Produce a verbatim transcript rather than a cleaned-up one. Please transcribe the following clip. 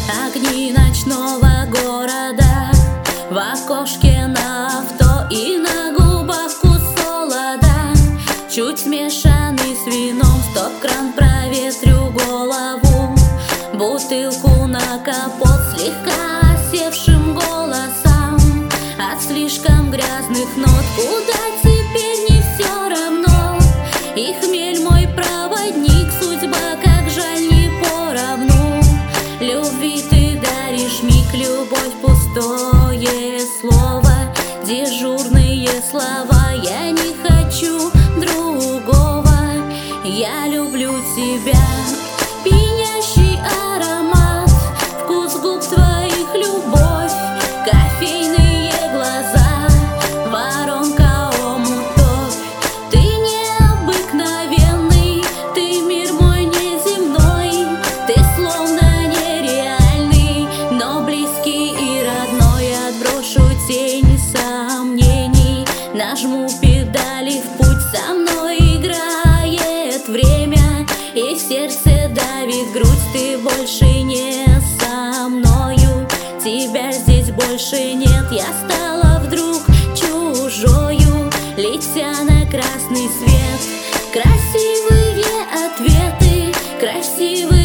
Огни ночного города в окошке на авто и на губах вкус солода, чуть смешанный с вином. Стоп-кран, проветрю голову, бутылку на капот слегка осевшим голосом. От слишком грязных нот куда теперь не все равно. И хмель мой проводник, судьба, как жаль, не поровну. Любви ты даришь миг, любовь пустое слово, дежурные слова. Я не хочу другого, я люблю тебя. Пьянящий аромат, вкус губ твоих, любовь, кофейные глаза, воронка омутов. Ты необыкновенный, ты мир мой неземной, ты словно нереальный, но близкий и родной. Отброшу тени сомнений, нажму педали в путь, со мной играет время, и в сердце давит грудь. Ты больше не со мною, тебя здесь больше нет. Я стала вдруг чужою, летя на красный свет. Красивые ответы, красивые